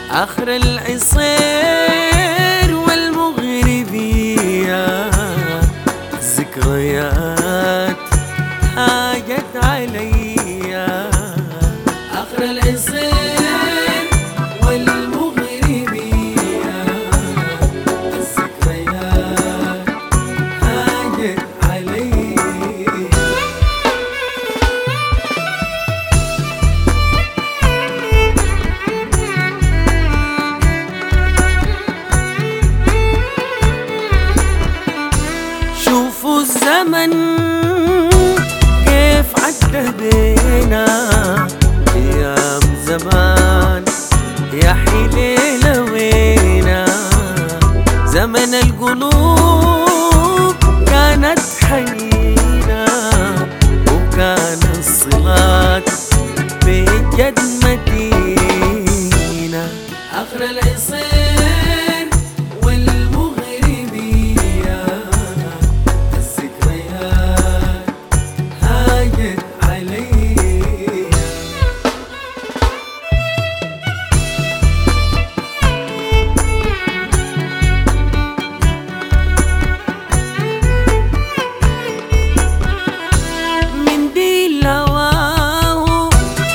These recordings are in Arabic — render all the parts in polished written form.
آخر العصير والمغربية ذكريات هاجت عليا. آخر العصير والمغربية الذكريات هاجت عليا. شوفوا الزمن كيف عدى بينا، أيام زمان يا حليلة وينا. زمن القلوب كانت حنينة، وكان الصلات بجد مدينة. آخر العصير والمغربية الذكريات هاجت عليا. من دي الهواه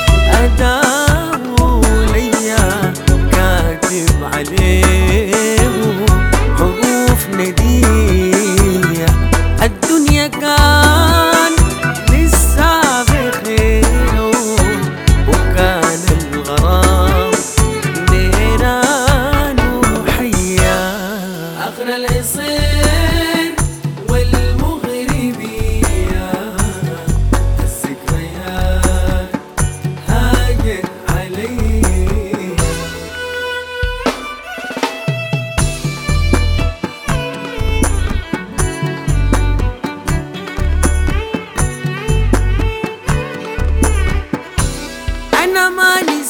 أداه ليا، كاتب عليه حروف ندية. الدنيا كان لسه بخيره، وكان الغرام نيران وحيا. آخر العصير والمغربية الذكريات هاجت عليا. أنا ما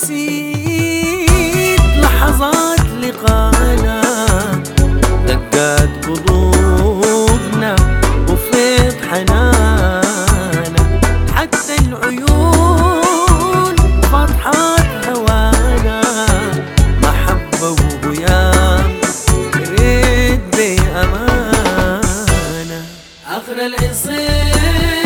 نسيت لحظات لقانا، دقات قلوبنا وفيض حنانا. حتى العيون فرحات هوانا، محبة وهيام ريت بأمانة. آخر العصير